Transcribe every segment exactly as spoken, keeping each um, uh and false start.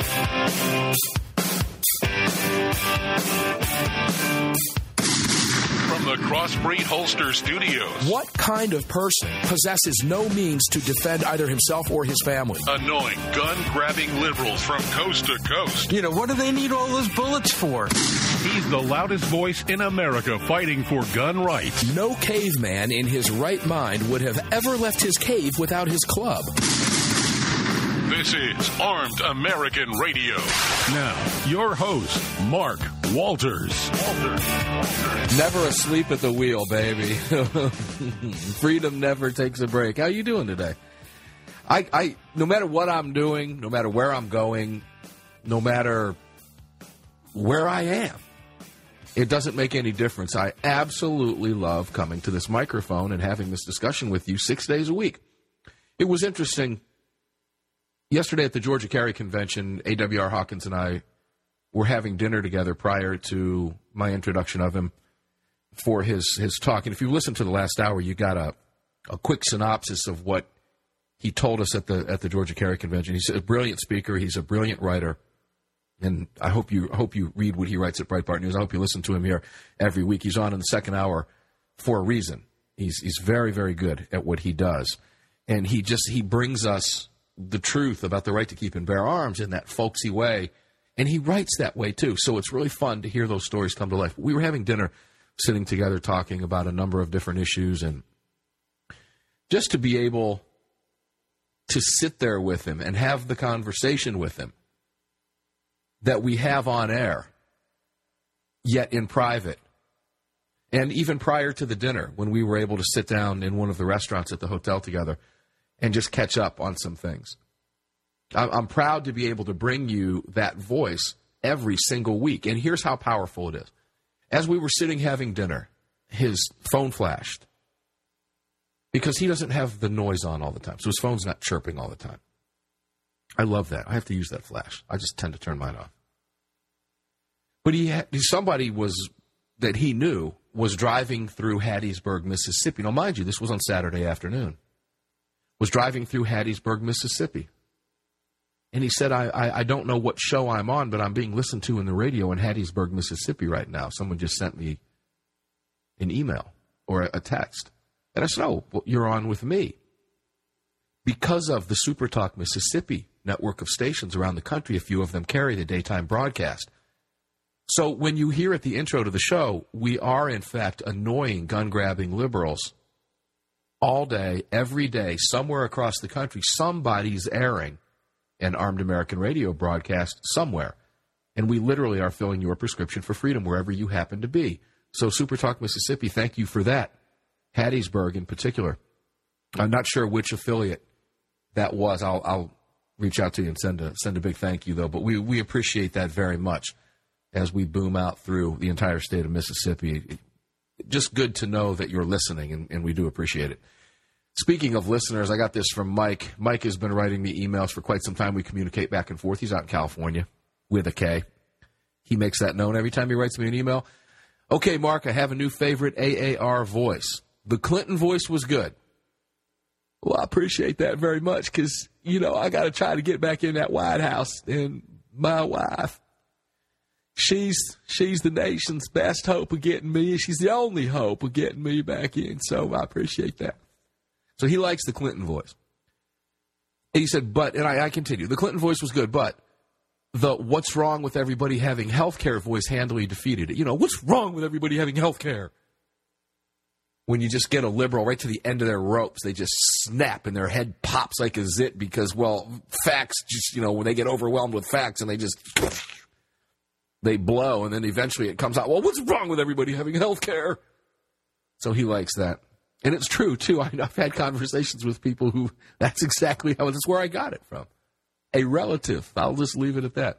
From the Crossbreed Holster Studios. What kind of person possesses no means to defend either himself or his family? Annoying, gun-grabbing liberals from coast to coast. You know, what do they need all those bullets for? He's the loudest voice in America fighting for gun rights. No caveman in his right mind would have ever left his cave without his club. This is Armed American Radio. Now, your host, Mark Walters. Walters. Walters. Never asleep at the wheel, baby. Freedom never takes a break. How you doing today? I, I, no matter what I'm doing, no matter where I'm going, no matter where I am, it doesn't make any difference. I absolutely love coming to this microphone and having this discussion with you six days a week. It was interesting. Yesterday at the Georgia Carry Convention, A W R Hawkins and I were having dinner together prior to my introduction of him for his, his talk. And if you listened to the last hour, you got a, a quick synopsis of what he told us at the at the Georgia Carry Convention. He's a brilliant speaker. He's a brilliant writer. And I hope you hope you read what he writes at Breitbart News. I hope you listen to him here every week. He's on in the second hour for a reason. He's he's very, very good at what he does. And he just he brings us the truth about the right to keep and bear arms in that folksy way. And he writes that way, too. So it's really fun to hear those stories come to life. We were having dinner, sitting together, talking about a number of different issues. And just to be able to sit there with him and have the conversation with him that we have on air, yet in private. And even prior to the dinner, when we were able to sit down in one of the restaurants at the hotel together and just catch up on some things. I'm proud to be able to bring you that voice every single week. And here's how powerful it is. As we were sitting having dinner, his phone flashed. Because he doesn't have the noise on all the time. So his phone's not chirping all the time. I love that. I have to use that flash. I just tend to turn mine off. But he had, somebody was that he knew was driving through Hattiesburg, Mississippi. Now, mind you, this was on Saturday afternoon. Was driving through Hattiesburg, Mississippi. And he said, I, I, I don't know what show I'm on, but I'm being listened to in the radio in Hattiesburg, Mississippi right now. Someone just sent me an email or a, a text. And I said, oh, well, you're on with me. Because of the Super Talk Mississippi network of stations around the country, a few of them carry the daytime broadcast. So when you hear at the intro to the show, we are, in fact, annoying gun-grabbing liberals all day, every day, somewhere across the country. Somebody's airing an Armed American Radio broadcast somewhere. And we literally are filling your prescription for freedom wherever you happen to be. So Super Talk Mississippi, thank you for that. Hattiesburg in particular. I'm not sure which affiliate that was. I'll, I'll reach out to you and send a send a big thank you, though. But we, we appreciate that very much as we boom out through the entire state of Mississippi. It, just good to know that you're listening, and, and we do appreciate it. Speaking of listeners, I got this from Mike. Mike has been writing me emails for quite some time. We communicate back and forth. He's out in California with a K. He makes that known every time he writes me an email. Okay, Mark, I have a new favorite A A R voice. The Clinton voice was good. Well, I appreciate that very much because, you know, I got to try to get back in that White House. And my wife, she's she's the nation's best hope of getting me. She's the only hope of getting me back in. So I appreciate that. So he likes the Clinton voice. And he said, but, and I, I continue, the Clinton voice was good, but the what's wrong with everybody having health care voice handily defeated it. You know, what's wrong with everybody having health care? When you just get a liberal right to the end of their ropes, they just snap and their head pops like a zit because, well, facts just, you know, when they get overwhelmed with facts and they just, they blow and then eventually it comes out, well, what's wrong with everybody having health care? So he likes that. And it's true, too. I've had conversations with people who, that's exactly how, that's where I got it from. A relative. I'll just leave it at that.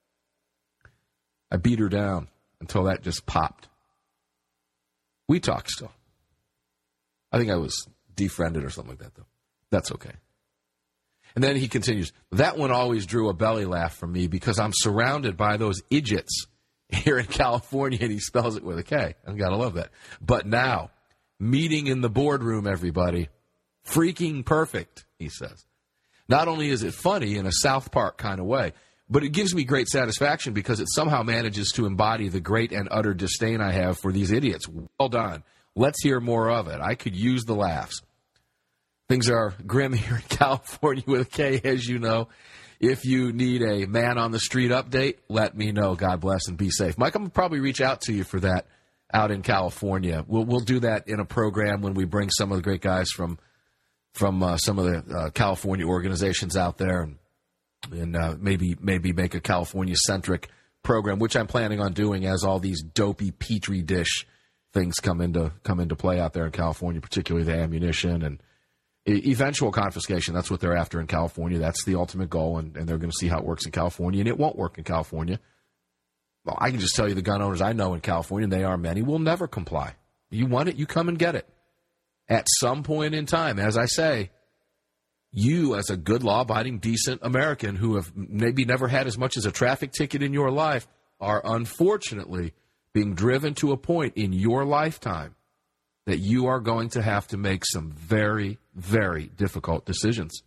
I beat her down until that just popped. We talk still. I think I was defriended or something like that, though. That's okay. And then he continues, that one always drew a belly laugh from me because I'm surrounded by those idiots here in California, and he spells it with a K. I've got to love that. But now, meeting in the boardroom, everybody. Freaking perfect, he says. Not only is it funny in a South Park kind of way, But it gives me great satisfaction because it somehow manages to embody the great and utter disdain I have for these idiots. Well done. Let's hear more of it. I could use the laughs. Things are grim here in California with K, as you know. If you need a man-on-the-street update, let me know. God bless and be safe. Mike, I'm going to probably reach out to you for that out in California. We'll we'll do that in a program when we bring some of the great guys from from uh, some of the uh, California organizations out there, and, and uh, maybe maybe make a California-centric program, which I'm planning on doing as all these dopey Petri dish things come into come into play out there in California, particularly the ammunition and eventual confiscation. That's what they're after in California. That's the ultimate goal, and, and they're going to see how it works in California, and it won't work in California. Well, I can just tell you the gun owners I know in California, and they are many, will never comply. You want it, you come and get it. At some point in time, as I say, you as a good, law-abiding, decent American who have maybe never had as much as a traffic ticket in your life are unfortunately being driven to a point in your lifetime that you are going to have to make some very, very difficult decisions.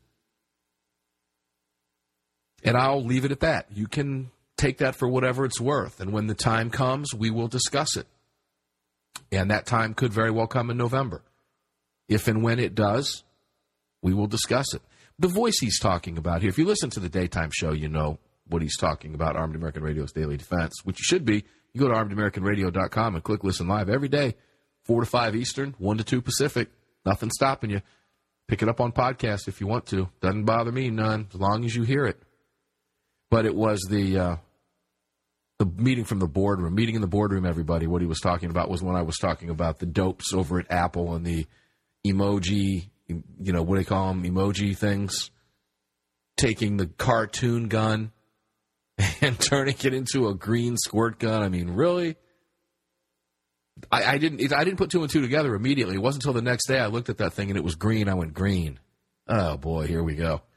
And I'll leave it at that. You can take that for whatever it's worth. And when the time comes, we will discuss it. And that time could very well come in November. If and when it does, we will discuss it. The voice he's talking about here, if you listen to the daytime show, you know what he's talking about, Armed American Radio's Daily Defense, which you should be. You go to armed american radio dot com and click Listen Live every day, four to five Eastern, one to two Pacific. Nothing stopping you. Pick it up on podcast if you want to. Doesn't bother me none, as long as you hear it. But it was the uh, the meeting from the boardroom. Meeting in the boardroom, everybody, what he was talking about was when I was talking about the dopes over at Apple and the emoji, you know, what do they call them, emoji things, taking the cartoon gun and turning it into a green squirt gun. I mean, really? I, I didn't I didn't put two and two together immediately. It wasn't until the next day I looked at that thing and it was green. I went, green. Oh, boy, here we go.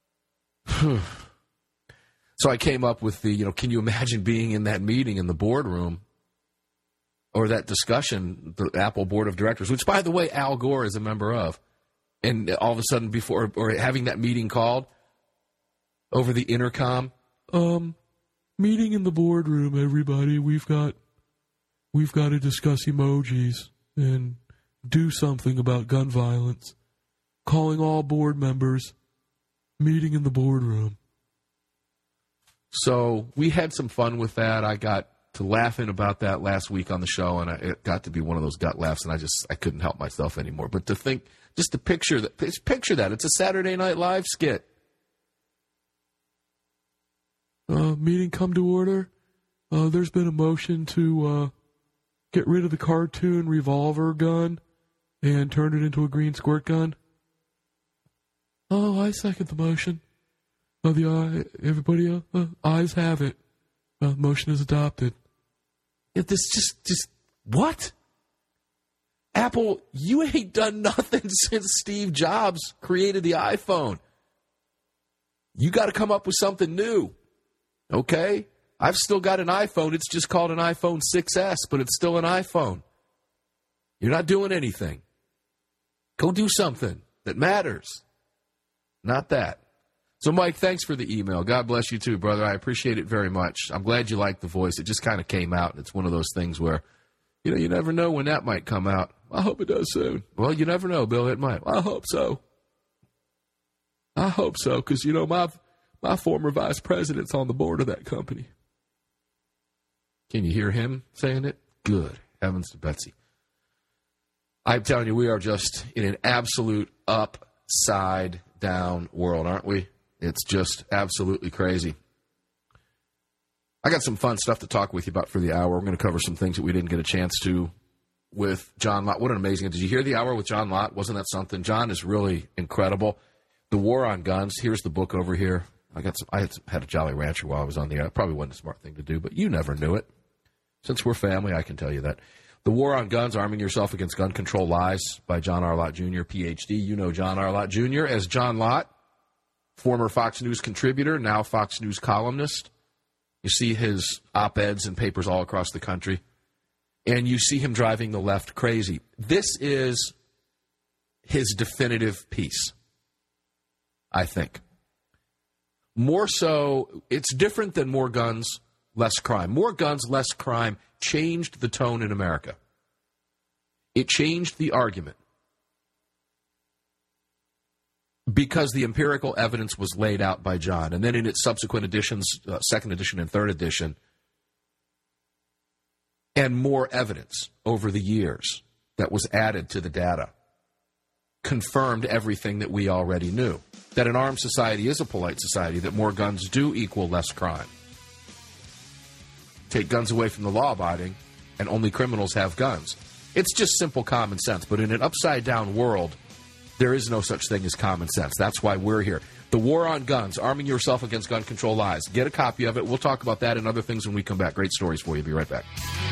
So I came up with the, you know, can you imagine being in that meeting in the boardroom or that discussion, the Apple Board of Directors, which, by the way, Al Gore is a member of, and all of a sudden before, or having that meeting called over the intercom, um, meeting in the boardroom, everybody, we've got, we've got to discuss emojis and do something about gun violence. Calling all board members, meeting in the boardroom. So we had some fun with that. I got to laughing about that last week on the show, and I, it got to be one of those gut laughs, and I just I couldn't help myself anymore. But to think, just to picture that, picture that, it's a Saturday Night Live skit. Uh, meeting come to order. Uh, there's been a motion to uh, get rid of the cartoon revolver gun and turn it into a green squirt gun. Oh, I second the motion. Oh, the eye, everybody, uh, uh, ayes have it. Uh, motion is adopted. Yeah, this just, just, what? Apple, you ain't done nothing since Steve Jobs created the iPhone. You got to come up with something new, okay? I've still got an iPhone. It's just called an iPhone six S, but it's still an iPhone. You're not doing anything. Go do something that matters. Not that. So, Mike, thanks for the email. God bless you, too, brother. I appreciate it very much. I'm glad you liked the voice. It just kind of came out. It's one of those things where, you know, you never know when that might come out. I hope it does soon. Well, you never know, Bill. It might. I hope so. I hope so, because, you know, my my former vice president's on the board of that company. Can you hear him saying it? Good. Heavens to Betsy. I'm telling you, we are just in an absolute upside down world, aren't we? It's just absolutely crazy. I got some fun stuff to talk with you about for the hour. We're going to cover some things that we didn't get a chance to with John Lott. What an amazing... Did you hear the hour with John Lott? Wasn't that something? John is really incredible. The War on Guns. Here's the book over here. I got some, I had, some, had a Jolly Rancher while I was on the air. It probably wasn't a smart thing to do, but you never knew it. Since we're family, I can tell you that. The War on Guns, Arming Yourself Against Gun Control Lies by John R. Lott Junior, P H D. You know John R. Lott Junior as John Lott, former Fox News contributor, now Fox News columnist. You see his op-eds and papers all across the country. And you see him driving the left crazy. This is his definitive piece, I think. more so, it's different than more guns, less crime. More guns, less crime changed the tone in America. It changed the argument because the empirical evidence was laid out by John. And then in its subsequent editions, uh, second edition and third edition, and more evidence over the years that was added to the data confirmed everything that we already knew. That an armed society is a polite society, that more guns do equal less crime. Take guns away from the law-abiding, and only criminals have guns. It's just simple common sense, but in an upside-down world, there is no such thing as common sense. That's why we're here. The War on Guns, Arming Yourself Against Gun Control Lies. Get a copy of it. We'll talk about that and other things when we come back. Great stories for you. Be right back.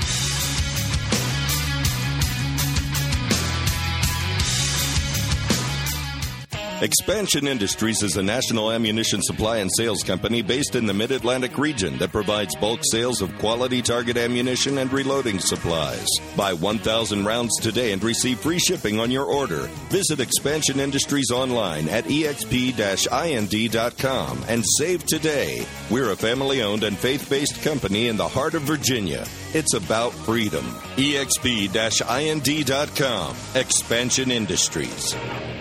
Expansion Industries is a national ammunition supply and sales company based in the Mid-Atlantic region that provides bulk sales of quality target ammunition and reloading supplies. Buy one thousand rounds today and receive free shipping on your order. Visit Expansion Industries online at E X P ind dot com and save today. We're a family-owned and faith-based company in the heart of Virginia. It's about freedom. E X P ind dot com. Expansion Industries.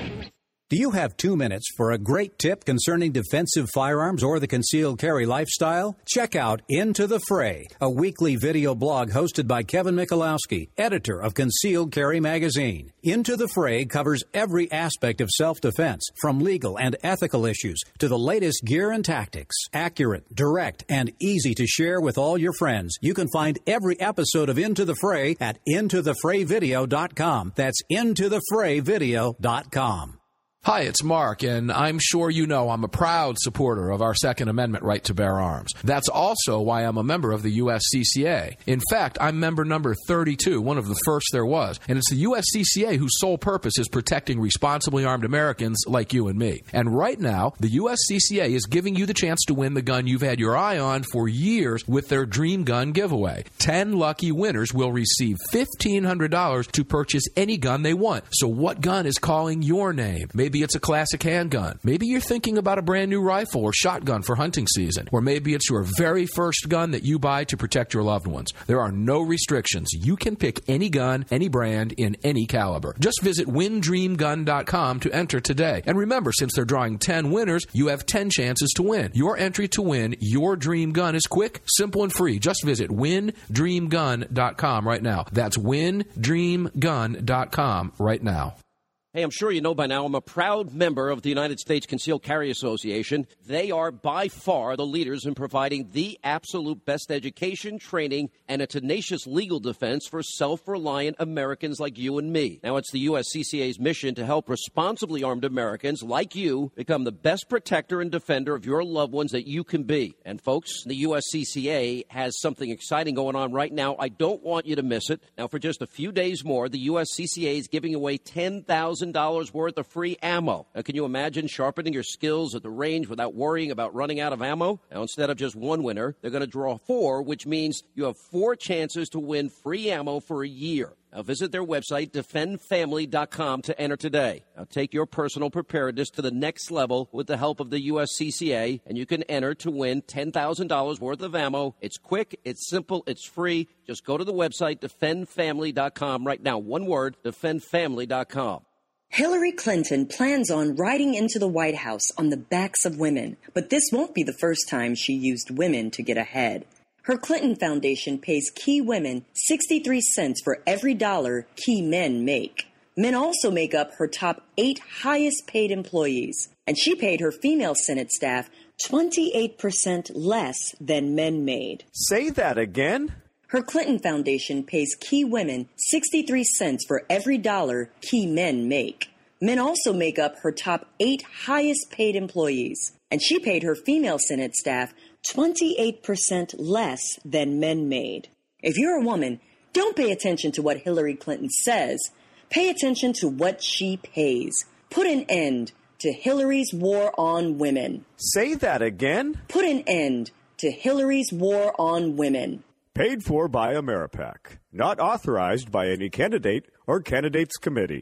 Do you have two minutes for a great tip concerning defensive firearms or the concealed carry lifestyle? Check out Into the Fray, a weekly video blog hosted by Kevin Michalowski, editor of Concealed Carry magazine. Into the Fray covers every aspect of self-defense, from legal and ethical issues to the latest gear and tactics. Accurate, direct, and easy to share with all your friends. You can find every episode of Into the Fray at into the fray video dot com. That's into the fray video dot com. Hi, it's Mark, and I'm sure you know I'm a proud supporter of our Second Amendment right to bear arms. That's also why I'm a member of the U S C C A. In fact, I'm member number thirty-two, one of the first there was, and it's the U S C C A whose sole purpose is protecting responsibly armed Americans like you and me. And right now, the U S C C A is giving you the chance to win the gun you've had your eye on for years with their Dream Gun giveaway. Ten lucky winners will receive fifteen hundred dollars to purchase any gun they want. So what gun is calling your name? Maybe it's a classic handgun. Maybe you're thinking about a brand new rifle or shotgun for hunting season. Or maybe it's your very first gun that you buy to protect your loved ones. There are no restrictions. You can pick any gun, any brand, in any caliber. Just visit win dream gun dot com to enter today. And remember, since they're drawing ten winners, you have ten chances to win. Your entry to win your dream gun is quick, simple, and free. Just visit win dream gun dot com right now. That's win dream gun dot com right now. Hey, I'm sure you know by now I'm a proud member of the United States Concealed Carry Association. They are by far the leaders in providing the absolute best education, training, and a tenacious legal defense for self-reliant Americans like you and me. Now, it's the U S C C A's mission to help responsibly armed Americans like you become the best protector and defender of your loved ones that you can be. And, folks, the U S C C A has something exciting going on right now. I don't want you to miss it. Now, for just a few days more, the U S C C A is giving away ten thousand dollars worth of free ammo. Now, can you imagine sharpening your skills at the range without worrying about running out of ammo? Now, instead of just one winner, they're going to draw four, which means you have four chances to win free ammo for a year. Now, visit their website, defend family dot com, to enter today. Now, take your personal preparedness to the next level with the help of the U S C C A, and you can enter to win ten thousand dollars worth of ammo. It's quick, it's simple, it's free. Just go to the website, defend family dot com right now. One word, defend family dot com. Hillary Clinton plans on riding into the White House on the backs of women, but this won't be the first time she used women to get ahead. Her Clinton Foundation pays key women sixty-three cents for every dollar key men make. Men also make up her top eight highest paid employees, and she paid her female Senate staff twenty-eight percent less than men made. Say that again? Her Clinton Foundation pays key women sixty-three cents for every dollar key men make. Men also make up her top eight highest paid employees, and she paid her female Senate staff twenty-eight percent less than men made. If you're a woman, don't pay attention to what Hillary Clinton says. Pay attention to what she pays. Put an end to Hillary's war on women. Say that again? Put an end to Hillary's war on women. Paid for by Ameripac. Not authorized by any candidate or candidates committee.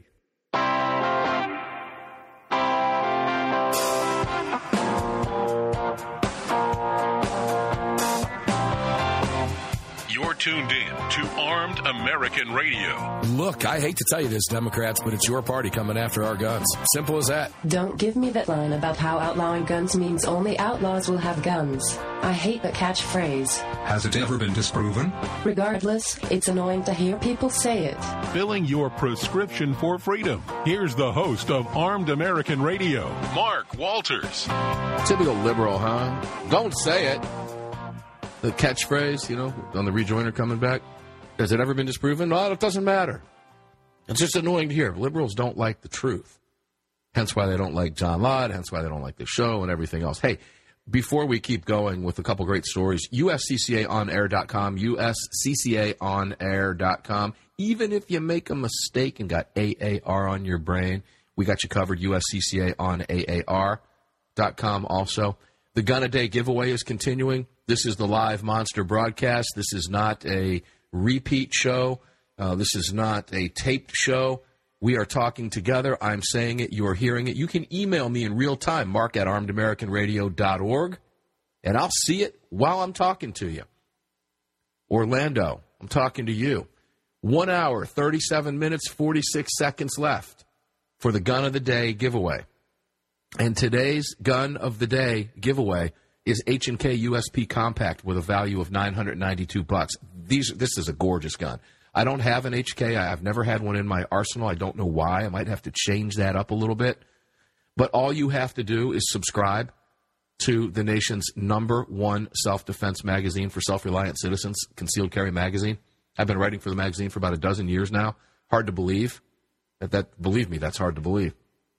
tuned in to Armed American Radio. Look, I hate to tell you this, Democrats, but it's your party coming after our guns. Simple as that. Don't give me that line about how outlawing guns means only outlaws will have guns. I hate that catchphrase. Has it ever been disproven? Regardless, it's annoying to hear people say it. Filling your prescription for freedom. Here's the host of Armed American Radio, Mark Walters. Typical liberal, huh? Don't say it. The catchphrase, you know, on the rejoiner coming back. Has it ever been disproven? Well, it doesn't matter. It's just annoying to hear. Liberals don't like the truth. Hence why they don't like John Lott, hence why they don't like the show and everything else. Hey, before we keep going with a couple great stories, U S C C A on air dot com, U S C C A on air dot com. Even if you make a mistake and got A A R on your brain, we got you covered, U S C C A on A A R dot com also. The Gun a Day giveaway is continuing. This is the live Monster broadcast. This is not a repeat show. Uh, this is not a taped show. We are talking together. I'm saying it. You are hearing it. You can email me in real time, mark at armed american radio dot org, and I'll see it while I'm talking to you. Orlando, I'm talking to you. One hour, thirty-seven minutes, forty-six seconds left for the Gun of the Day giveaway. And today's Gun of the Day giveaway is H and K U S P Compact with a value of nine hundred ninety-two bucks. These, this is a gorgeous gun. I don't have an H K. I've never had one in my arsenal. I don't know why. I might have to change that up a little bit. But all you have to do is subscribe to the nation's number one self-defense magazine for self-reliant citizens, Concealed Carry Magazine. I've been writing for the magazine for about a dozen years now. Hard to believe. That, that believe me, that's hard to believe.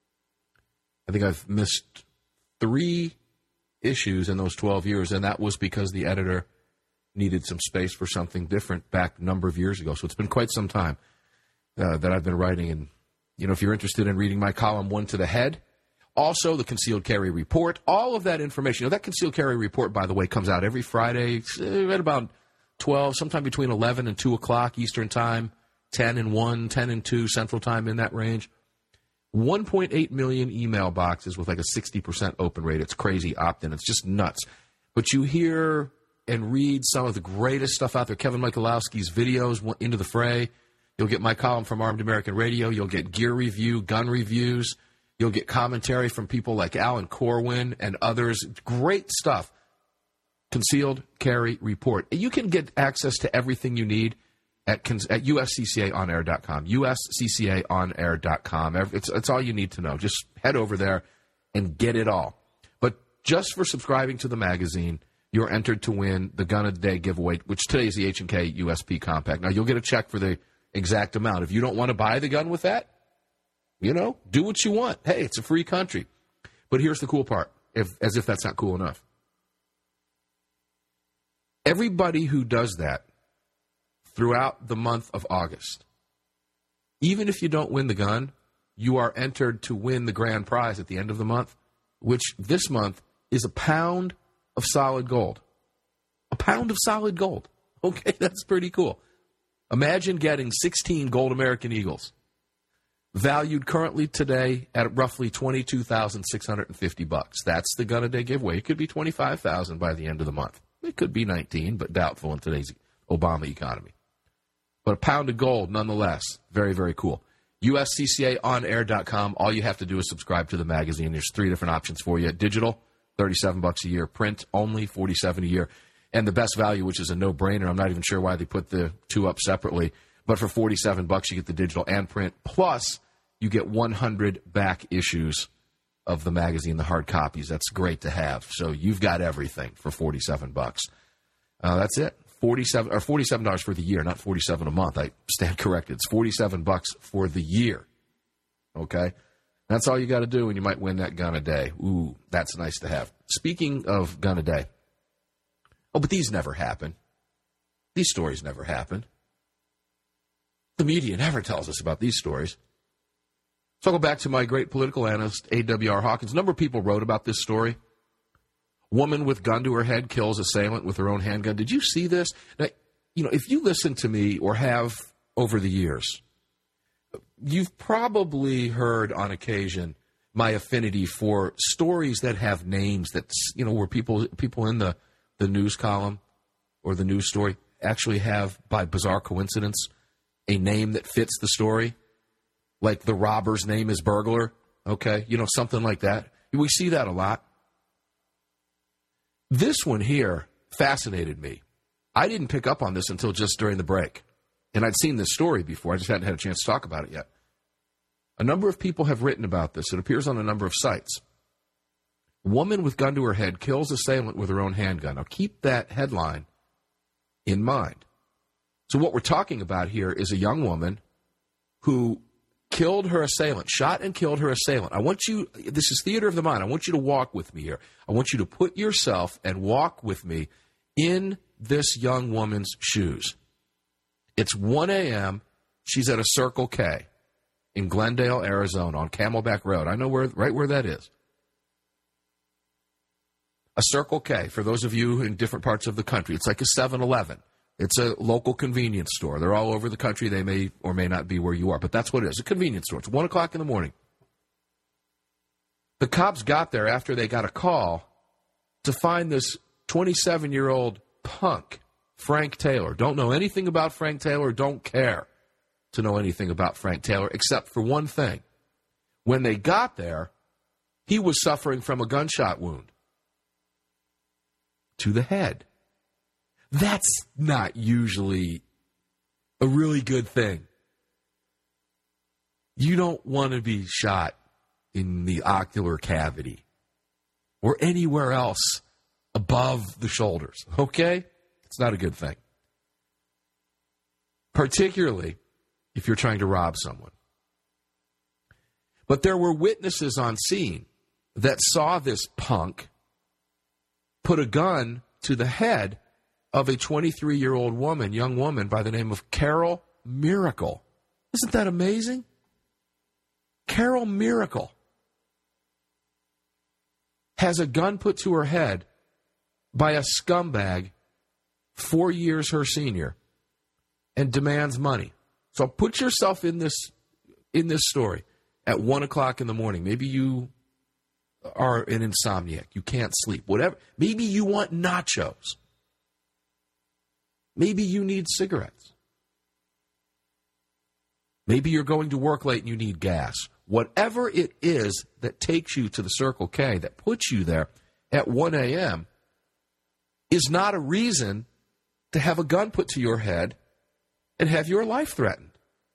I think I've missed three issues in those twelve years, and that was because the editor needed some space for something different back a number of years ago. So it's been quite some time uh, that I've been writing. And, you know, if you're interested in reading my column, One to the Head, also the Concealed Carry Report, all of that information. You know, that Concealed Carry Report, by the way, comes out every Friday at about twelve, sometime between eleven and two o'clock Eastern Time, ten and one, ten and two Central Time, in that range. one point eight million email boxes with like a sixty percent open rate. It's crazy opt-in. It's just nuts. But you hear and read some of the greatest stuff out there. Kevin Michalowski's videos, Into the Fray. You'll get my column from Armed American Radio. You'll get gear review, gun reviews. You'll get commentary from people like Alan Corwin and others. Great stuff. Concealed Carry Report. You can get access to everything you need at, at U S C C A on air dot com. U S C C A on air dot com. It's, it's all you need to know. Just head over there and get it all. But just for subscribing to the magazine, you're entered to win the Gun of the Day giveaway, which today is the H and K U S P Compact. Now, you'll get a check for the exact amount. If you don't want to buy the gun with that, you know, do what you want. Hey, it's a free country. But here's the cool part, if, as if that's not cool enough. Everybody who does that throughout the month of August, even if you don't win the gun, you are entered to win the grand prize at the end of the month, which this month is a pound of solid gold. A pound of solid gold. Okay, that's pretty cool. Imagine getting sixteen gold American Eagles, valued currently today at roughly twenty-two thousand six hundred fifty bucks. That's the Gun a Day giveaway. It could be twenty-five thousand by the end of the month. It could be nineteen, but doubtful in today's Obama economy. But a pound of gold nonetheless. Very, very cool. U S C C A on air dot com. All you have to do is subscribe to the magazine. There's three different options for you. Digital, thirty-seven bucks a year. Print, only forty-seven a year. And the best value, which is a no-brainer. I'm not even sure why they put the two up separately. But for forty-seven bucks, you get the digital and print. Plus, you get one hundred back issues of the magazine, the hard copies. That's great to have. So you've got everything for forty-seven bucks. Uh, that's it. forty-seven or forty-seven dollars for the year, not forty-seven a month. I stand corrected. It's forty-seven bucks for the year. Okay? That's all you got to do, and you might win that gun a day. Ooh, that's nice to have. Speaking of gun a day. Oh, but these never happen. These stories never happen. The media never tells us about these stories. So I'll go back to my great political analyst, A W R Hawkins. A number of people wrote about this story. Woman with gun to her head kills assailant with her own handgun. Did you see this? Now, you know, if you listen to me or have over the years, you've probably heard on occasion my affinity for stories that have names that, you know, where people people in the, the news column or the news story actually have, by bizarre coincidence, a name that fits the story. Like the robber's name is Burglar. Okay, you know, something like that. We see that a lot. This one here fascinated me. I didn't pick up on this until just during the break. And I'd seen this story before. I just hadn't had a chance to talk about it yet. A number of people have written about this. It appears on a number of sites. Woman with gun to her head kills assailant with her own handgun. Now, keep that headline in mind. So what we're talking about here is a young woman who killed her assailant, shot and killed her assailant. I want you, this is theater of the mind. I want you to walk with me here. I want you to put yourself and walk with me in this young woman's shoes. It's one a.m. She's at a Circle K in Glendale, Arizona on Camelback Road. I know where, right where that is. A Circle K, for those of you in different parts of the country, it's like a seven eleven. It's a local convenience store. They're all over the country. They may or may not be where you are, but that's what it is, a convenience store. It's one o'clock in the morning. The cops got there after they got a call to find this twenty-seven-year-old punk, Frank Taylor. Don't know anything about Frank Taylor, don't care to know anything about Frank Taylor, except for one thing. When they got there, he was suffering from a gunshot wound to the head. That's not usually a really good thing. You don't want to be shot in the ocular cavity or anywhere else above the shoulders, okay? It's not a good thing. Particularly if you're trying to rob someone. But there were witnesses on scene that saw this punk put a gun to the head of a twenty-three-year-old woman, young woman by the name of Carol Miracle. Isn't that amazing? Carol Miracle has a gun put to her head by a scumbag four years her senior and demands money. So put yourself in this in this story at one o'clock in the morning. Maybe you are an insomniac. You can't sleep. Whatever. Maybe you want nachos. Maybe you need cigarettes. Maybe you're going to work late and you need gas. Whatever it is that takes you to the Circle K, that puts you there at one a.m., is not a reason to have a gun put to your head and have your life threatened.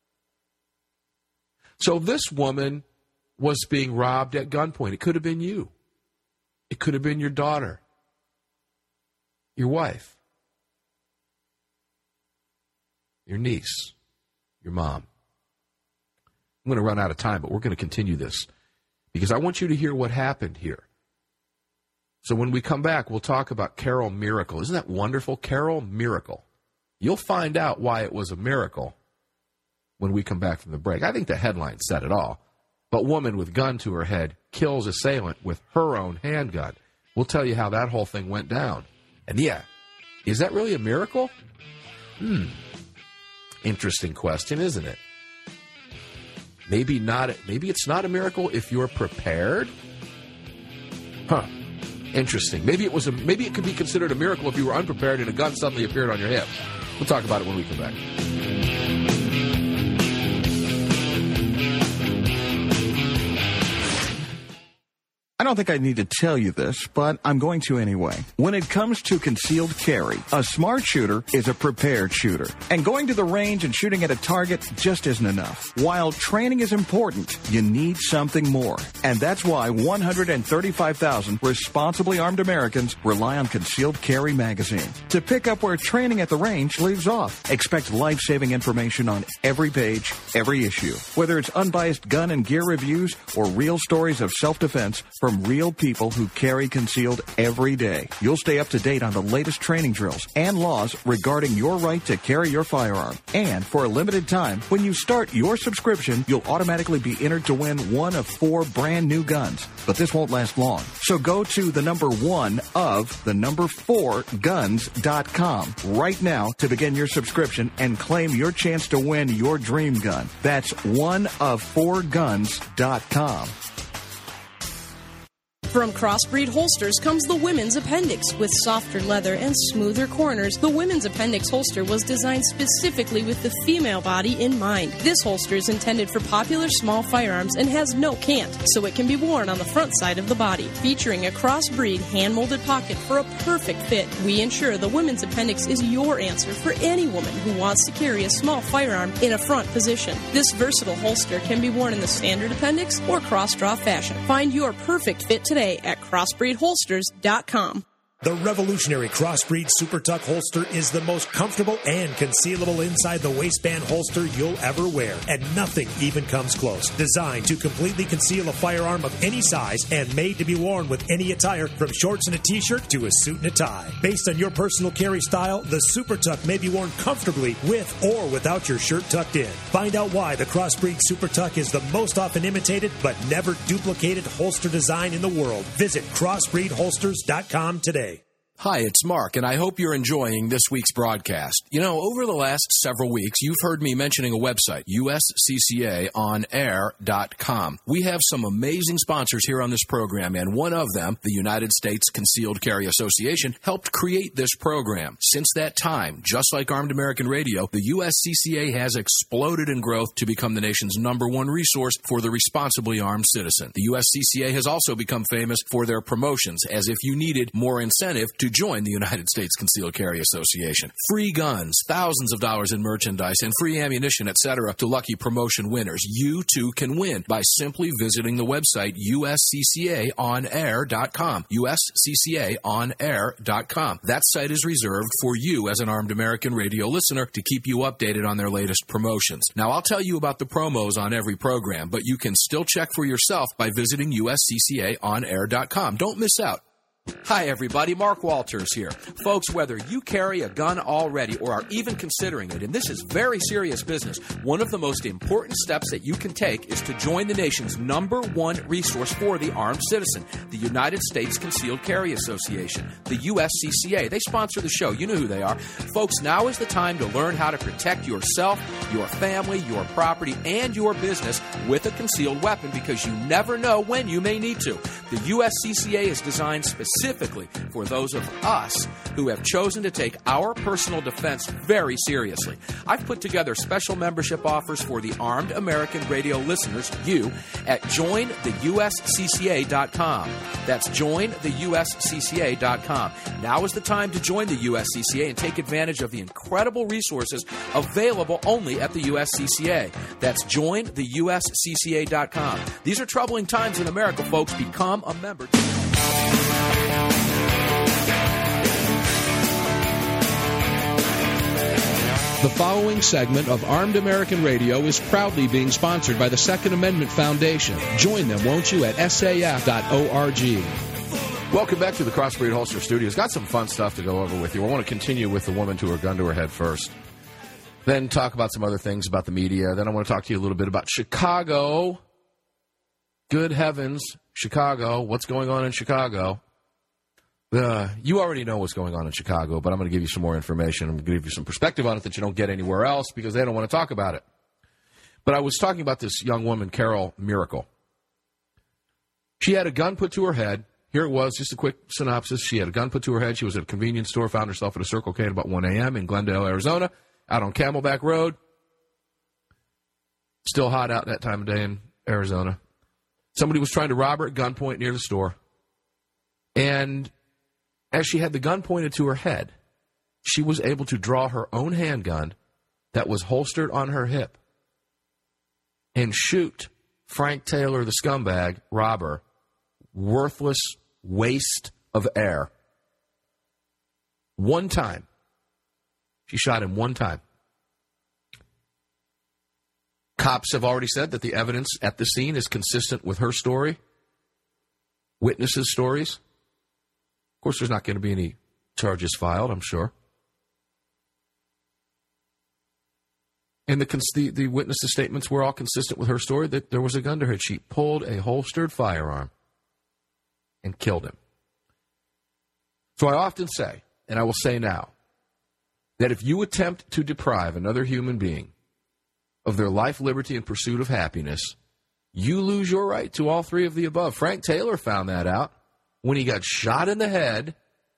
So this woman was being robbed at gunpoint. It could have been you. It could have been your daughter, your wife, your niece, your mom. I'm going to run out of time, but we're going to continue this because I want you to hear what happened here. So when we come back, we'll talk about Carol Miracle. Isn't that wonderful? Carol Miracle. You'll find out why it was a miracle when we come back from the break. I think the headline said it all. But woman with gun to her head kills assailant with her own handgun. We'll tell you how that whole thing went down. And yeah, is that really a miracle? Hmm. Interesting question, isn't it? Maybe not. Maybe it's not a miracle if you're prepared. Huh. Interesting. Maybe it was a. Maybe it could be considered a miracle if you were unprepared and a gun suddenly appeared on your hip. We'll talk about it when we come back. I don't think I need to tell you this, but I'm going to anyway. When it comes to concealed carry, a smart shooter is a prepared shooter. And going to the range and shooting at a target just isn't enough. While training is important, you need something more. And that's why one hundred thirty-five thousand responsibly armed Americans rely on Concealed Carry magazine to pick up where training at the range leaves off. Expect life-saving information on every page, every issue. Whether it's unbiased gun and gear reviews or real stories of self-defense from real people who carry concealed every day. You'll stay up to date on the latest training drills and laws regarding your right to carry your firearm. And for a limited time, when you start your subscription, you'll automatically be entered to win one of four brand new guns. But this won't last long. So go to the number one of the number four guns dot com right now to begin your subscription and claim your chance to win your dream gun. That's one of four guns dot com. From Crossbreed Holsters comes the Women's Appendix. With softer leather and smoother corners, the Women's Appendix holster was designed specifically with the female body in mind. This holster is intended for popular small firearms and has no cant, so it can be worn on the front side of the body. Featuring a crossbreed hand-molded pocket for a perfect fit, we ensure the Women's Appendix is your answer for any woman who wants to carry a small firearm in a front position. This versatile holster can be worn in the standard appendix or cross-draw fashion. Find your perfect fit today at crossbreed holsters dot com. The revolutionary Crossbreed Super Tuck holster is the most comfortable and concealable inside the waistband holster you'll ever wear, and nothing even comes close. Designed to completely conceal a firearm of any size and made to be worn with any attire, from shorts and a t-shirt to a suit and a tie. Based on your personal carry style, the Super Tuck may be worn comfortably with or without your shirt tucked in. Find out why the Crossbreed Super Tuck is the most often imitated but never duplicated holster design in the world. Visit crossbreed holsters dot com today. Hi, it's Mark, and I hope you're enjoying this week's broadcast. You know, over the last several weeks, you've heard me mentioning a website, U S C C A on air dot com. We have some amazing sponsors here on this program, and one of them, the United States Concealed Carry Association, helped create this program. Since that time, just like Armed American Radio, the U S C C A has exploded in growth to become the nation's number one resource for the responsibly armed citizen. The U S C C A has also become famous for their promotions, as if you needed more incentive to join the United States Concealed Carry Association. Free guns, thousands of dollars in merchandise, and free ammunition, et cetera to lucky promotion winners. You too can win by simply visiting the website U S C C A on air dot com. U S C C A on air dot com. That site is reserved for you as an Armed American Radio listener to keep you updated on their latest promotions. Now, I'll tell you about the promos on every program, but you can still check for yourself by visiting U S C C A on air dot com. Don't miss out. Hi, everybody. Mark Walters here. Folks, whether you carry a gun already or are even considering it, and this is very serious business, one of the most important steps that you can take is to join the nation's number one resource for the armed citizen, the United States Concealed Carry Association, the U S C C A. They sponsor the show. You know who they are. Folks, now is the time to learn how to protect yourself, your family, your property, and your business with a concealed weapon, because you never know when you may need to. The U S C C A is designed specifically Specifically for those of us who have chosen to take our personal defense very seriously. I've put together special membership offers for the Armed American Radio listeners, you, at join the U S C C A dot com. That's join the U S C C A dot com. Now is the time to join the U S C C A and take advantage of the incredible resources available only at the U S C C A. That's join the U S C C A dot com. These are troubling times in America, folks. Become a member. The following segment of Armed American Radio is proudly being sponsored by the Second Amendment Foundation. Join them, won't you, at S A F dot org. Welcome back to the Crossbreed Holster Studios. Got some fun stuff to go over with you. I want to continue with the woman to her gun to her head first. Then talk about some other things about the media. Then I want to talk to you a little bit about Chicago. Good heavens, Chicago. What's going on in Chicago? Uh, you already know what's going on in Chicago, but I'm going to give you some more information. I'm going to give you some perspective on it that you don't get anywhere else because they don't want to talk about it. But I was talking about this young woman, Carol Miracle. She had a gun put to her head. Here it was, just a quick synopsis. She had a gun put to her head. She was at a convenience store, found herself at a Circle K at about one a.m. in Glendale, Arizona, out on Camelback Road. Still hot out that time of day in Arizona. Somebody was trying to rob her at gunpoint near the store. And as she had the gun pointed to her head, she was able to draw her own handgun that was holstered on her hip and shoot Frank Taylor, the scumbag, robber, worthless waste of air. One time. She shot him one time. Cops have already said that the evidence at the scene is consistent with her story, witnesses' stories. Of course, there's not going to be any charges filed, I'm sure. And the, the, the witnesses' statements were all consistent with her story that there was a gun to her head. She pulled a holstered firearm and killed him. So I often say, and I will say now, that if you attempt to deprive another human being of their life, liberty, and pursuit of happiness, you lose your right to all three of the above. Frank Taylor found that out. when he got shot in the head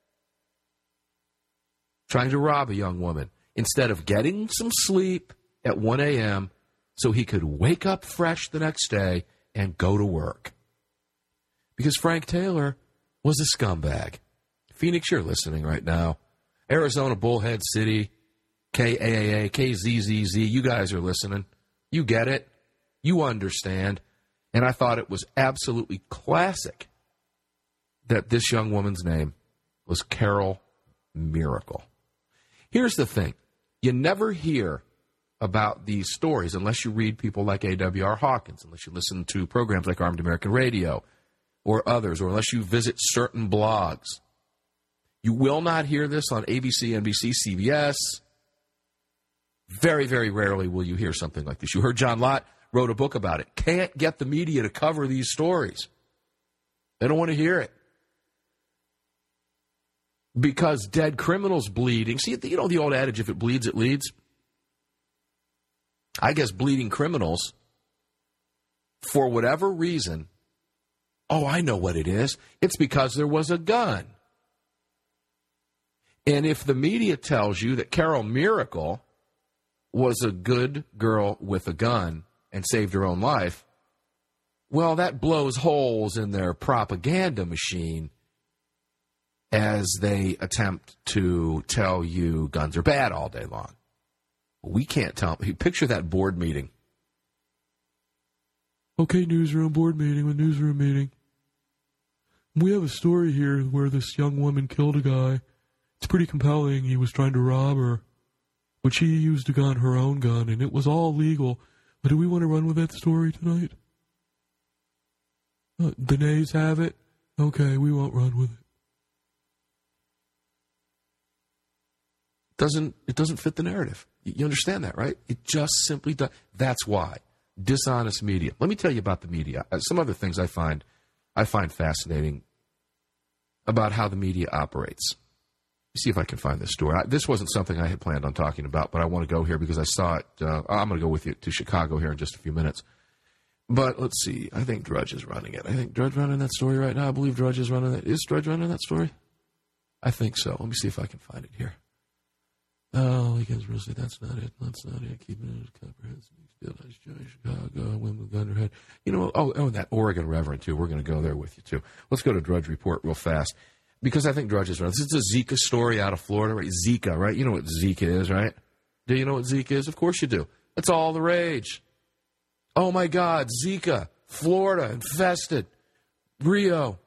trying to rob a young woman instead of getting some sleep at one a.m. so he could wake up fresh the next day and go to work. Because Frank Taylor was a scumbag. Phoenix, you're listening right now. Arizona, Bullhead City, K A A A, K Z Z Z, you guys are listening. You get it. You understand. And I thought it was absolutely classic that this young woman's name was Carol Miracle. Here's the thing. You never hear about these stories unless you read people like A W R Hawkins, unless you listen to programs like Armed American Radio or others, or unless you visit certain blogs. You will not hear this on A B C, N B C, C B S. Very, very rarely will you hear something like this. You heard John Lott wrote a book about it. Can't get the media to cover these stories. They don't want to hear it. Because dead criminals bleeding. See, you know the old adage, if it bleeds, it leads? I guess bleeding criminals, for whatever reason, oh, I know what it is. It's because there was a gun. And if the media tells you that Carol Miracle was a good girl with a gun and saved her own life, well, that blows holes in their propaganda machine as they attempt to tell you guns are bad all day long. We can't tell. Picture that board meeting. Okay, newsroom, board meeting, with newsroom meeting. We have a story here where this young woman killed a guy. It's pretty compelling. He was trying to rob her, but she used a gun, her own gun, and it was all legal. But do we want to run with that story tonight? Uh, the nays have it. Okay, we won't run with it. Doesn't it doesn't fit the narrative. You understand that, right? It just simply does. That's why. Dishonest media. Let me tell you about the media. Uh, some other things I find I find fascinating about how the media operates. Let me see if I can find this story. I, this wasn't something I had planned on talking about, but I want to go here because I saw it. Uh, I'm going to go with you to Chicago here in just a few minutes. But let's see. I think Drudge is running it. I think Drudge running that story right now. I believe Drudge is running it. Is Drudge running that story? I think so. Let me see if I can find it here. Oh, against real estate. That's not it. That's not it. Keeping it comprehensive. Still nice joy. Chicago. Women with gun to head. You know, oh, oh, that Oregon Reverend, too. We're going to go there with you, too. Let's go to Drudge Report real fast. Because I think Drudge is running. This is a Zika story out of Florida, right? Zika, right? You know what Zika is, right? Do you know what Zika is? Of course you do. That's all the rage. Oh, my God. Zika. Florida. Infested. Rio.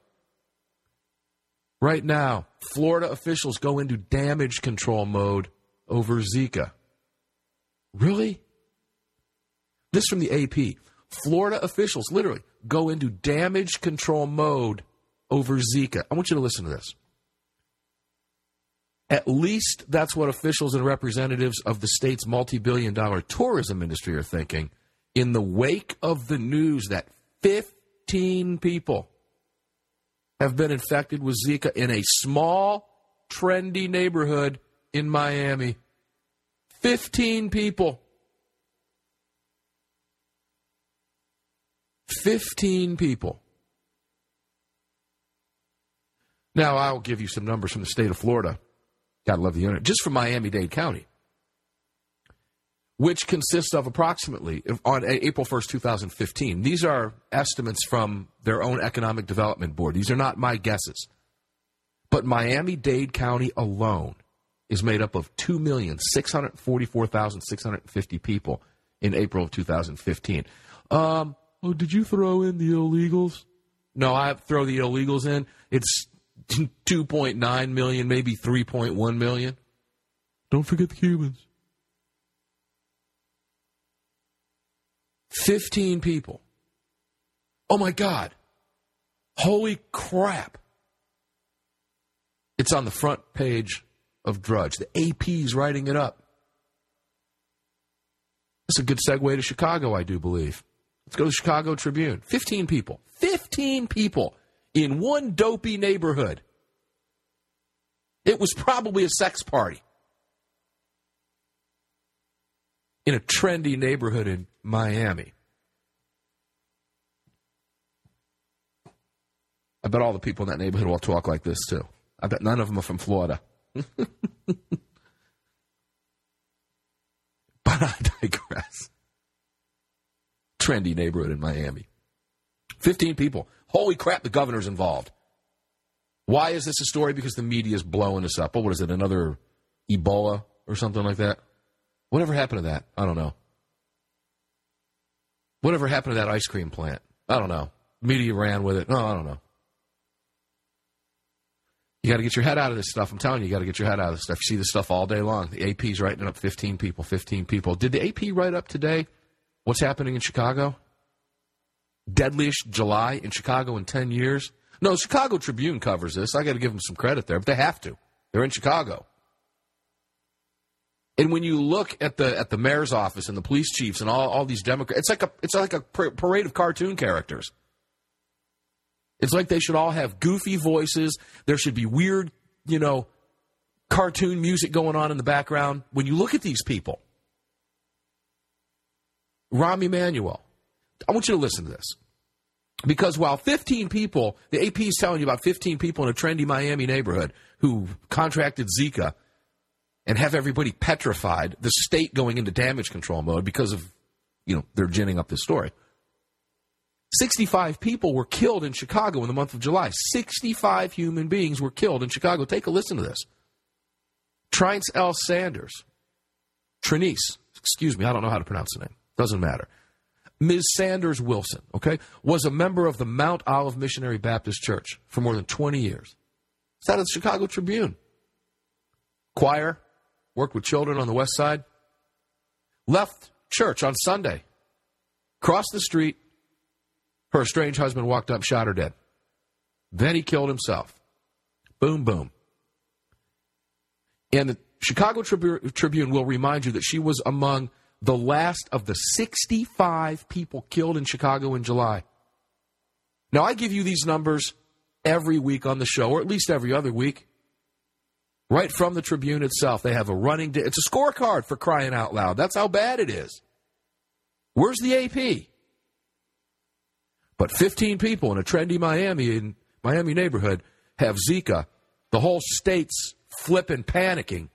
Right now, Florida officials go into damage control mode over Zika. Really? This from the A P. Florida officials literally go into damage control mode over Zika. I want you to listen to this. At least that's what officials and representatives of the state's multi-billion dollar tourism industry are thinking in the wake of the news that fifteen people have been infected with Zika in a small, trendy neighborhood in Miami. Fifteen people. Fifteen people. Now, I'll give you some numbers from the state of Florida. Gotta love the internet. Just from Miami-Dade County, which consists of approximately, on April first, twenty fifteen, these are estimates from their own Economic Development Board. These are not my guesses. But Miami-Dade County alone is made up of two million, six hundred forty-four thousand, six hundred fifty people in April of two thousand fifteen. Um, oh, did you throw in the illegals? No, I throw the illegals in. It's two point nine million, maybe three point one million. Don't forget the Cubans. fifteen people. Oh, my God. Holy crap. It's on the front page of Drudge. The A P's writing it up. That's a good segue to Chicago, I do believe. Let's go to the Chicago Tribune. fifteen people. fifteen people in one dopey neighborhood. It was probably a sex party. In a trendy neighborhood in Miami. I bet all the people in that neighborhood will talk like this, too. I bet none of them are from Florida. But I digress. Trendy neighborhood in Miami. fifteen people. Holy crap, the governor's involved. Why is this a story? Because the media is blowing us up. Oh, what is it, another Ebola or something like that? Whatever happened to that? I don't know. Whatever happened to that ice cream plant? I don't know. Media ran with it. No, I don't know. You got to get your head out of this stuff. I'm telling you, you got to get your head out of this stuff. You see this stuff all day long. The A P's writing up fifteen people, fifteen people. Did the A P write up today what's happening in Chicago? Deadliest July in Chicago in ten years? No, Chicago Tribune covers this. I got to give them some credit there, but they have to. They're in Chicago. And when you look at the at the mayor's office and the police chiefs and all, all these Democrats, it's like a it's like a parade of cartoon characters. It's like they should all have goofy voices. There should be weird, you know, cartoon music going on in the background. When you look at these people, Rahm Emanuel, I want you to listen to this. Because while fifteen people, the A P is telling you about fifteen people in a trendy Miami neighborhood who contracted Zika and have everybody petrified, the state going into damage control mode because of, you know, they're ginning up this story. sixty-five people were killed in Chicago in the month of July. sixty-five human beings were killed in Chicago. Take a listen to this. Trinice L. Sanders, Trinice, excuse me, I don't know how to pronounce the name. Doesn't matter. Miz Sanders Wilson, okay, was a member of the Mount Olive Missionary Baptist Church for more than twenty years. It's out of the Chicago Tribune. Choir, worked with children on the west side. Left church on Sunday. Crossed the street. Her estranged husband walked up, shot her dead. Then he killed himself. Boom, boom. And the Chicago Tribu- Tribune will remind you that she was among the last of the sixty-five people killed in Chicago in July. Now, I give you these numbers every week on the show, or at least every other week. Right from the Tribune itself, they have a running... Di- it's a scorecard, for crying out loud. That's how bad it is. Where's the A P? But fifteen people in a trendy Miami in Miami neighborhood have Zika. The whole state's flipping, panicking.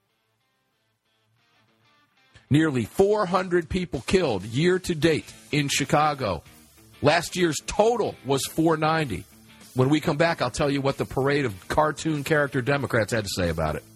Nearly four hundred people killed year to date in Chicago. Last year's total was four ninety. When we come back, I'll tell you what the parade of cartoon character Democrats had to say about it.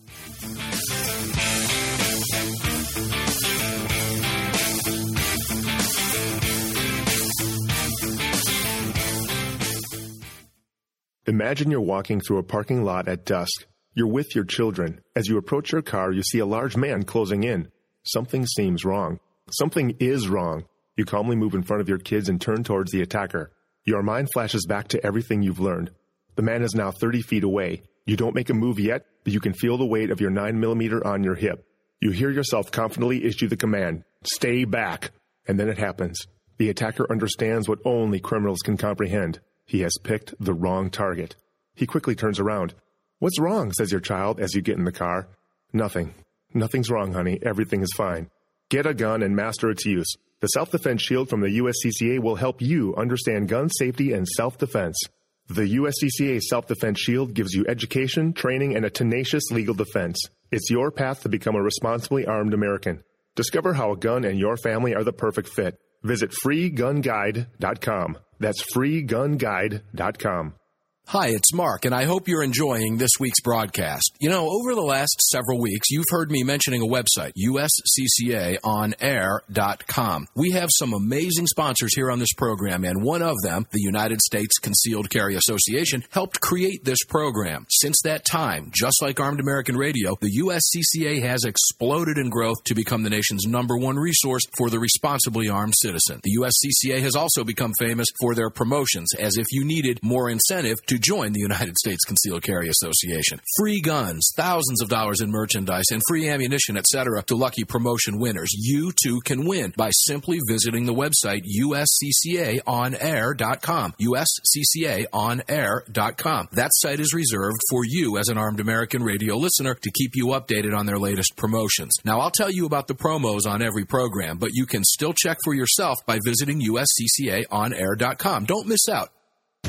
Imagine you're walking through a parking lot at dusk. You're with your children. As you approach your car, you see a large man closing in. Something seems wrong. Something is wrong. You calmly move in front of your kids and turn towards the attacker. Your mind flashes back to everything you've learned. The man is now thirty feet away. You don't make a move yet, but you can feel the weight of your nine millimeter on your hip. You hear yourself confidently issue the command, "Stay back." And then it happens. The attacker understands what only criminals can comprehend. He has picked the wrong target. He quickly turns around. "What's wrong?" says your child as you get in the car. "Nothing. Nothing's wrong, honey. Everything is fine. Get a gun and master its use. The Self-Defense Shield from the U S C C A will help you understand gun safety and self-defense. The U S C C A Self-Defense Shield gives you education, training, and a tenacious legal defense. It's your path to become a responsibly armed American. Discover how a gun and your family are the perfect fit. Visit free gun guide dot com. That's free gun guide dot com. Hi, it's Mark, and I hope you're enjoying this week's broadcast. You know, over the last several weeks, you've heard me mentioning a website, U S C C A on air dot com. We have some amazing sponsors here on this program, and one of them, the United States Concealed Carry Association, helped create this program. Since that time, just like Armed American Radio, the U S C C A has exploded in growth to become the nation's number one resource for the responsibly armed citizen. The U S C C A has also become famous for their promotions, as if you needed more incentive to join the United States Concealed Carry Association. Free guns, thousands of dollars in merchandise, and free ammunition, et cetera to lucky promotion winners. You too can win by simply visiting the website U S C C A on air dot com. U S C C A on air dot com. That site is reserved for you as an Armed American Radio listener to keep you updated on their latest promotions. Now, I'll tell you about the promos on every program, but you can still check for yourself by visiting U S C C A on air dot com. Don't miss out.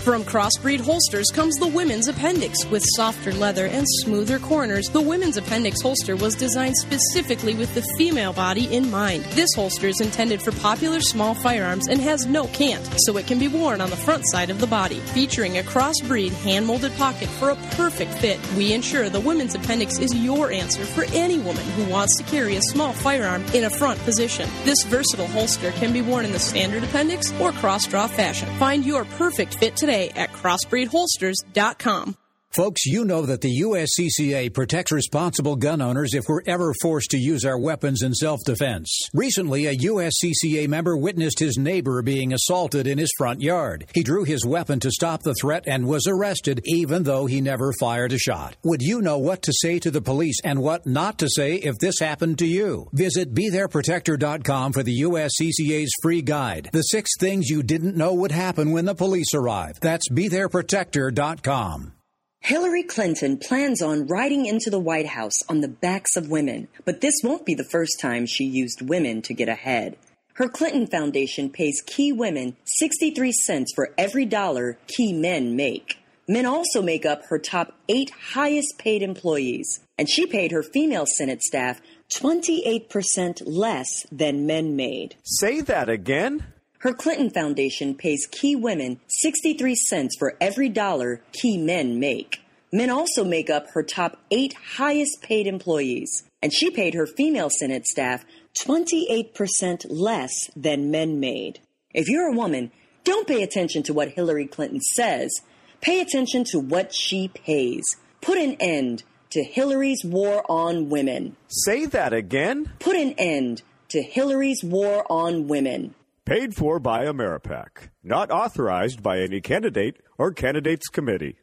From Crossbreed Holsters comes the Women's Appendix. With softer leather and smoother corners, the Women's Appendix holster was designed specifically with the female body in mind. This holster is intended for popular small firearms and has no cant, so it can be worn on the front side of the body. Featuring a crossbreed hand-molded pocket for a perfect fit, we ensure the Women's Appendix is your answer for any woman who wants to carry a small firearm in a front position. This versatile holster can be worn in the standard appendix or cross-draw fashion. Find your perfect fit today at crossbreed holsters dot com. Folks, you know that the U S C C A protects responsible gun owners if we're ever forced to use our weapons in self-defense. Recently, a U S C C A member witnessed his neighbor being assaulted in his front yard. He drew his weapon to stop the threat and was arrested, even though he never fired a shot. Would you know what to say to the police and what not to say if this happened to you? Visit be there protector dot com for the U S C C A's free guide. The six things you didn't know would happen when the police arrive. That's be there protector dot com. Hillary Clinton plans on riding into the White House on the backs of women, but this won't be the first time she used women to get ahead. Her Clinton Foundation pays key women sixty-three cents for every dollar key men make. Men also make up her top eight highest paid employees, and she paid her female Senate staff twenty-eight percent less than men made. Say that again? Her Clinton Foundation pays key women sixty-three cents for every dollar key men make. Men also make up her top eight highest paid employees, and she paid her female Senate staff twenty-eight percent less than men made. If you're a woman, don't pay attention to what Hillary Clinton says. Pay attention to what she pays. Put an end to Hillary's war on women. Say that again? Put an end to Hillary's war on women. Paid for by Ameripac. Not authorized by any candidate or candidates committee.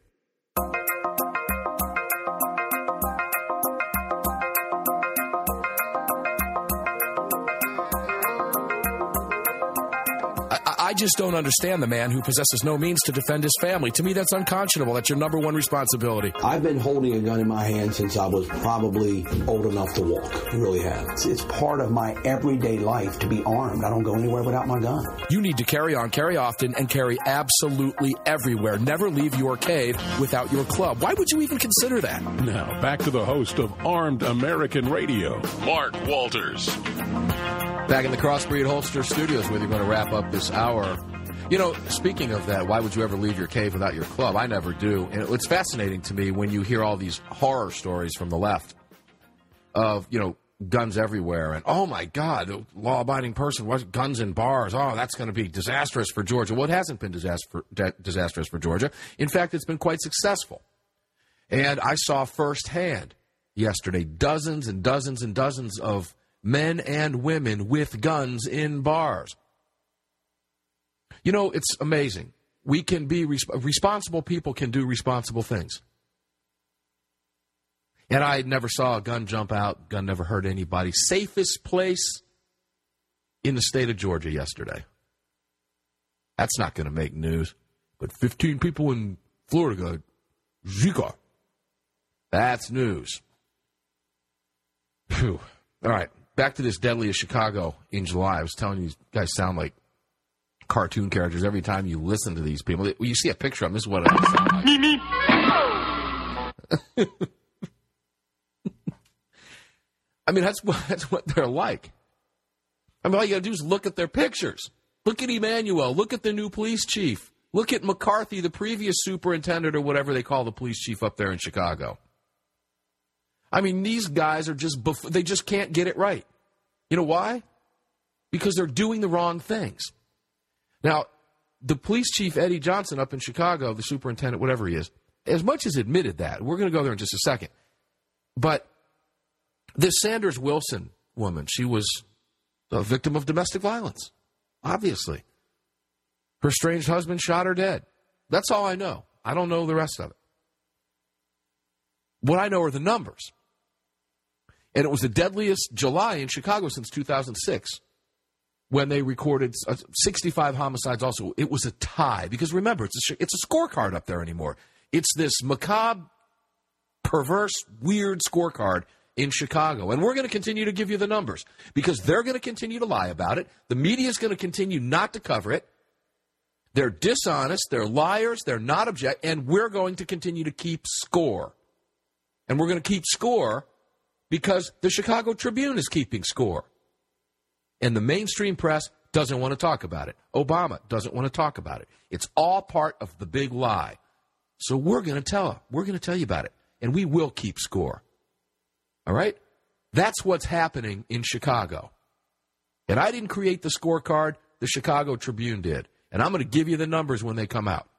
I just don't understand the man who possesses no means to defend his family. To me, that's unconscionable. That's your number one responsibility. I've been holding a gun in my hand since I was probably old enough to walk. I really have. It's, it's part of my everyday life to be armed. I don't go anywhere without my gun. You need to carry on, carry often, and carry absolutely everywhere. Never leave your cave without your club. Why would you even consider that? Now, back to the host of Armed American Radio, Mark Walters. Back in the Crossbreed Holster Studios with you. Going to wrap up this hour. You know, speaking of that, why would you ever leave your cave without your club? I never do. And it's fascinating to me when you hear all these horror stories from the left of, you know, guns everywhere. And, oh, my God, the law-abiding person, was guns in bars. Oh, that's going to be disastrous for Georgia. Well, it hasn't been disaster, disastrous for Georgia. In fact, it's been quite successful. And I saw firsthand yesterday dozens and dozens and dozens of men and women with guns in bars. You know, it's amazing. We can be resp- responsible people can do responsible things. And I never saw a gun jump out. Gun never hurt anybody. Safest place in the state of Georgia yesterday. That's not going to make news. But fifteen people in Florida got Zika. That's news. Phew. All right. Back to this deadly of Chicago in July. I was telling you, you guys sound like cartoon characters every time you listen to these people. You see a picture of them, this is what it sounds like. I mean, that's what, that's what they're like. I mean, all you got to do is look at their pictures. Look at Emmanuel. Look at the new police chief. Look at McCarthy, the previous superintendent or whatever they call the police chief up there in Chicago. I mean, these guys are just, bef- they just can't get it right. You know why? Because they're doing the wrong things. Now, the police chief, Eddie Johnson, up in Chicago, the superintendent, whatever he is, as much as admitted that, we're going to go there in just a second. But this Sanders Wilson woman, she was a victim of domestic violence, obviously. Her estranged husband shot her dead. That's all I know. I don't know the rest of it. What I know are the numbers. And it was the deadliest July in Chicago since two thousand six when they recorded sixty-five homicides also. It was a tie. Because remember, it's a, it's a scorecard up there anymore. It's this macabre, perverse, weird scorecard in Chicago. And we're going to continue to give you the numbers because they're going to continue to lie about it. The media is going to continue not to cover it. They're dishonest, they're liars, they're not object, and we're going to continue to keep score. And we're going to keep score because the Chicago Tribune is keeping score. And the mainstream press doesn't want to talk about it. Obama doesn't want to talk about it. It's all part of the big lie. So we're going to tell we're going to tell you about it, and we will keep score. All right? That's what's happening in Chicago. And I didn't create the scorecard, the Chicago Tribune did. And I'm going to give you the numbers when they come out.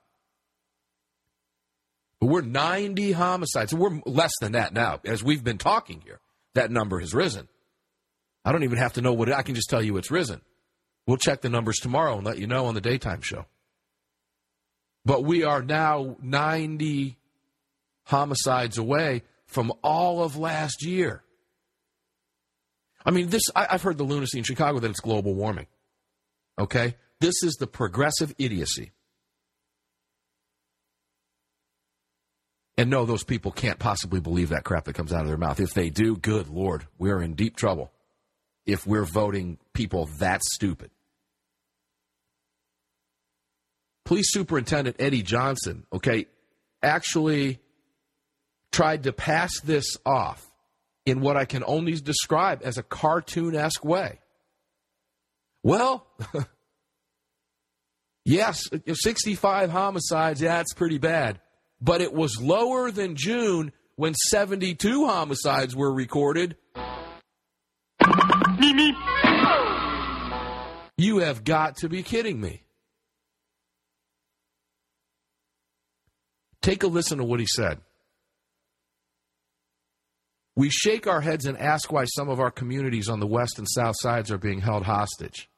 But we're ninety homicides. And we're less than that now. As we've been talking here, that number has risen. I don't even have to know what it, I can just tell you it's risen. We'll check the numbers tomorrow and let you know on the daytime show. But we are now ninety homicides away from all of last year. I mean, this I, I've heard the lunacy in Chicago that it's global warming. Okay? This is the progressive idiocy. And no, those people can't possibly believe that crap that comes out of their mouth. If they do, good Lord, we're in deep trouble if we're voting people that stupid. Police Superintendent Eddie Johnson, okay, actually tried to pass this off in what I can only describe as a cartoon-esque way. Well, yes, sixty-five homicides, yeah, it's pretty bad. But it was lower than June when seventy-two homicides were recorded. You have got to be kidding me. Take a listen to what he said. We shake our heads and ask why some of our communities on the west and south sides are being held hostage.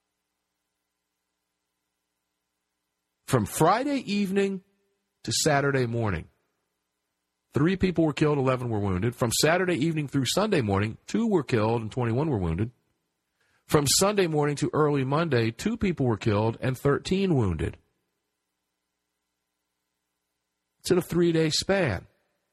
From Friday evening to Saturday morning, three people were killed, eleven were wounded. From Saturday evening through Sunday morning, two were killed and twenty-one were wounded. From Sunday morning to early Monday, two people were killed and thirteen wounded. It's in a three-day span.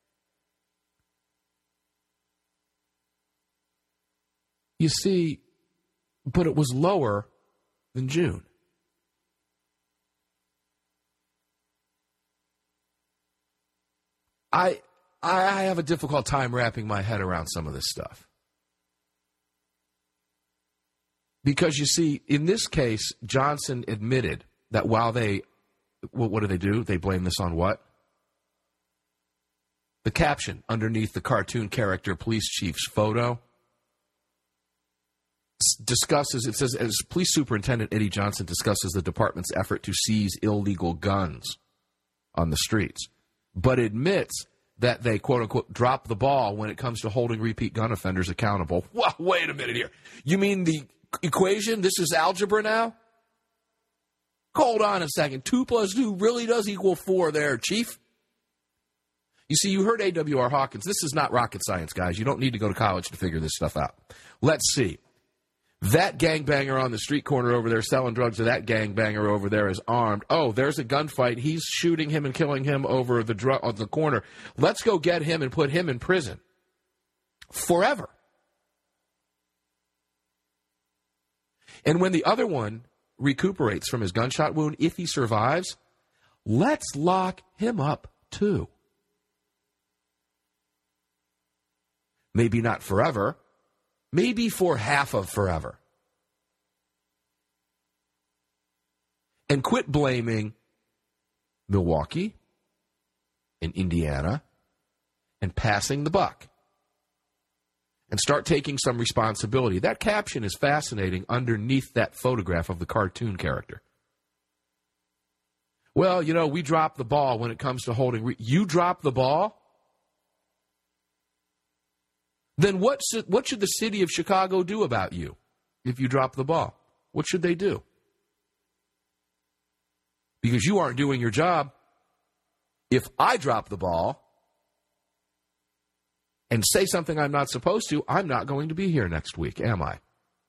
You see, but it was lower than June. I I have a difficult time wrapping my head around some of this stuff. Because, you see, in this case, Johnson admitted that while they, well, what do they do? They blame this on what? The caption underneath the cartoon character police chief's photo discusses, it says, as Police Superintendent Eddie Johnson discusses the department's effort to seize illegal guns on the streets, but admits that they, quote-unquote, drop the ball when it comes to holding repeat gun offenders accountable. Well, wait a minute here. You mean the equation? This is algebra now? Hold on a second. Two plus two really does equal four there, Chief. You see, you heard A W R Hawkins. This is not rocket science, guys. You don't need to go to college to figure this stuff out. Let's see. That gangbanger on the street corner over there selling drugs to that gangbanger over there is armed. Oh, there's a gunfight. He's shooting him and killing him over the dr- on the corner. Let's go get him and put him in prison. Forever. And when the other one recuperates from his gunshot wound, if he survives, let's lock him up too. Maybe not forever. Maybe for half of forever. And quit blaming Milwaukee and Indiana and passing the buck. And start taking some responsibility. That caption is fascinating underneath that photograph of the cartoon character. Well, you know, we drop the ball when it comes to holding. Re- you drop the ball? Then what should, what should the city of Chicago do about you if you drop the ball? What should they do? Because you aren't doing your job. If I drop the ball and say something I'm not supposed to, I'm not going to be here next week, am I?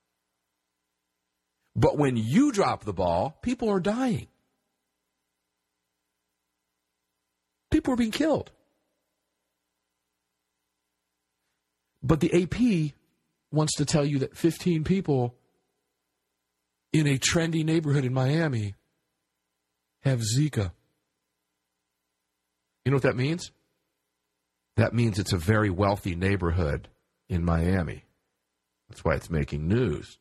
But when you drop the ball, people are dying. People are being killed. But the A P wants to tell you that fifteen people in a trendy neighborhood in Miami have Zika. You know what that means? That means it's a very wealthy neighborhood in Miami. That's why it's making news.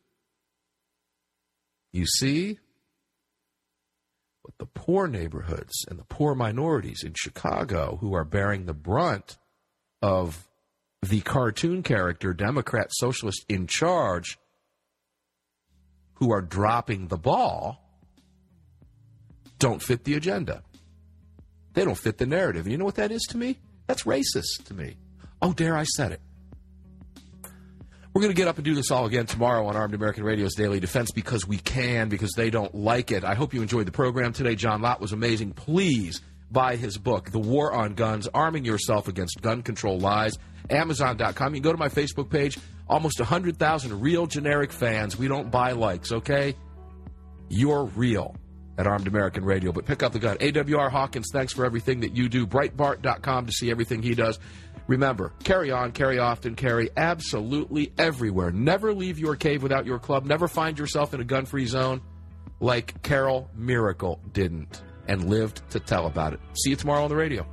You see? But the poor neighborhoods and the poor minorities in Chicago who are bearing the brunt of the cartoon character, Democrat socialist in charge, who are dropping the ball, don't fit the agenda. They don't fit the narrative. And you know what that is to me? That's racist to me. Oh, dare I said it. We're going to get up and do this all again tomorrow on Armed American Radio's Daily Defense because we can, because they don't like it. I hope you enjoyed the program today. John Lott was amazing. Please buy his book, The War on Guns, Arming Yourself Against Gun Control Lies, Amazon dot com. You can go to my Facebook page. Almost one hundred thousand real generic fans. We don't buy likes, okay? You're real at Armed American Radio. But pick up the gun. A W R Hawkins, thanks for everything that you do. Breitbart dot com to see everything he does. Remember, carry on, carry often, carry absolutely everywhere. Never leave your cave without your club. Never find yourself in a gun-free zone like Carol Miracle didn't and lived to tell about it. See you tomorrow on the radio.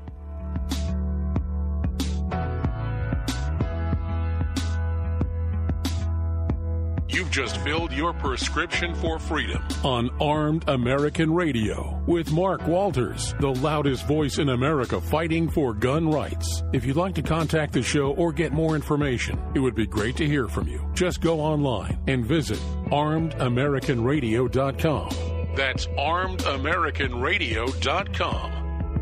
You've just filled your prescription for freedom on Armed American Radio with Mark Walters, the loudest voice in America fighting for gun rights. If you'd like to contact the show or get more information, it would be great to hear from you. Just go online and visit armed american radio dot com. That's armed american radio dot com.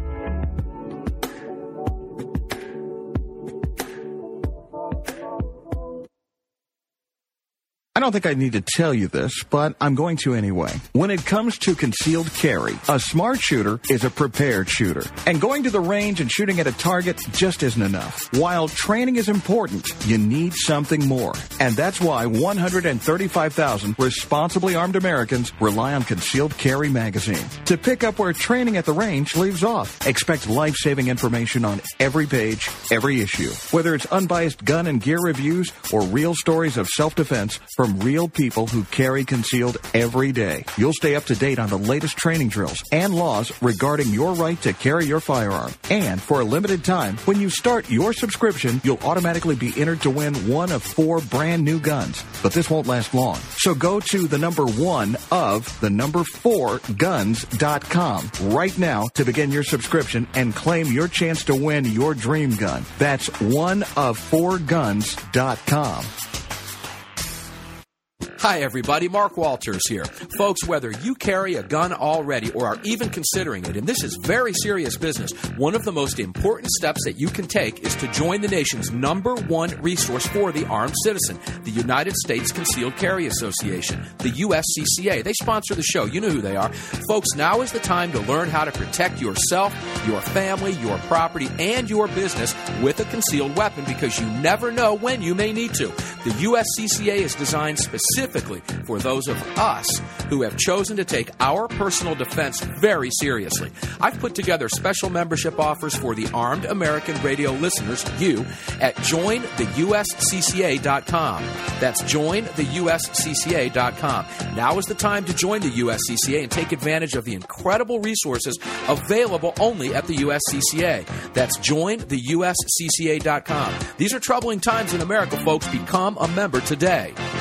I don't think I need to tell you this, but I'm going to anyway. When it comes to concealed carry, a smart shooter is a prepared shooter. And going to the range and shooting at a target just isn't enough. While training is important, you need something more. And that's why one hundred thirty-five thousand responsibly armed Americans rely on Concealed Carry magazine to pick up where training at the range leaves off. Expect life-saving information on every page, every issue. Whether it's unbiased gun and gear reviews or real stories of self-defense from real people who carry concealed every day. You'll stay up to date on the latest training drills and laws regarding your right to carry your firearm. And for a limited time, when you start your subscription, you'll automatically be entered to win one of four brand new guns. But this won't last long. So go to the number one of the number four guns dot com right now to begin your subscription and claim your chance to win your dream gun. That's one of four guns dot com. Hi, everybody. Mark Walters here. Folks, whether you carry a gun already or are even considering it, and this is very serious business, one of the most important steps that you can take is to join the nation's number one resource for the armed citizen, the United States Concealed Carry Association, the U S C C A. They sponsor the show. You know who they are. Folks, now is the time to learn how to protect yourself, your family, your property, and your business with a concealed weapon because you never know when you may need to. The U S C C A is designed specifically for those of us who have chosen to take our personal defense very seriously. I've put together special membership offers for the Armed American Radio listeners, you, at join the U S C C A dot com. That's join the U S C C A dot com. Now is the time to join the U S C C A and take advantage of the incredible resources available only at the U S C C A. That's join the U S C C A dot com. These are troubling times in America, folks. Become a member today.